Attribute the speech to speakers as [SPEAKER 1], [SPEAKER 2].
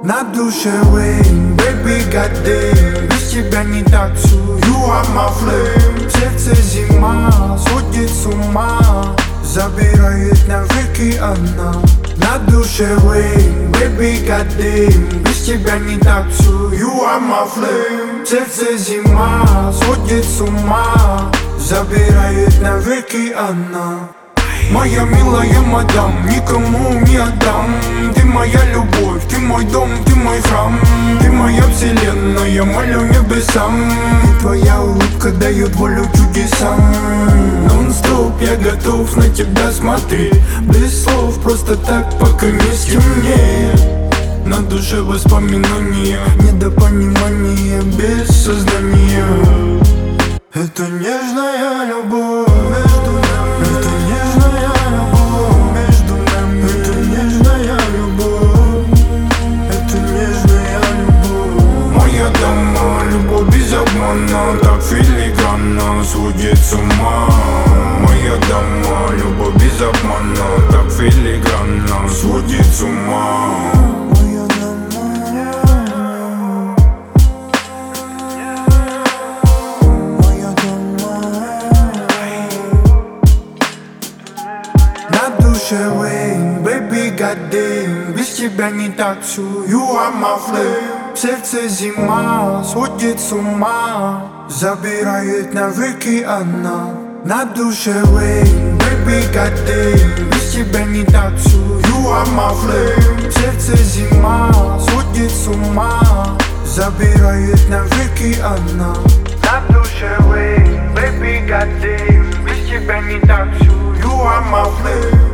[SPEAKER 1] На душе Wayne, baby goddamn. Без тебя не таксую, you are my flame. В сердце зима, сводит с ума, забирает навеки она. На душе Wayne, baby goddamn. Без тебя не таксую, you are my flame. В сердце зима, сводит с ума, забирает навеки она. Моя милая мадам, никому не отдам. Ты моя любовь, ты мой дом, ты мой храм. Ты моя вселенная, молю небесам. И твоя улыбка дает волю чудесам. Нон-стоп, я готов на тебя смотреть. Без слов, просто так, пока не стемнеет. На душе воспоминания, недопонимание без сознания. Это нежная любовь. Она так филигранно сводит с ума. Моя дама, любовь без обмана, так филигранно сводит с ума. Моя дама, моя дама. На душе Wayne, baby goddamn. Без тебя не таксую, you are my flame. В сердце зима, сводит с ума, забирает навеки она. На душе Wayne, baby goddamn. Без тебя не таксую, you are my flame. В сердце зима, сводит с ума, забирает навеки она. На душе Wayne, baby goddamn. Без тебя не таксую, you are my flame.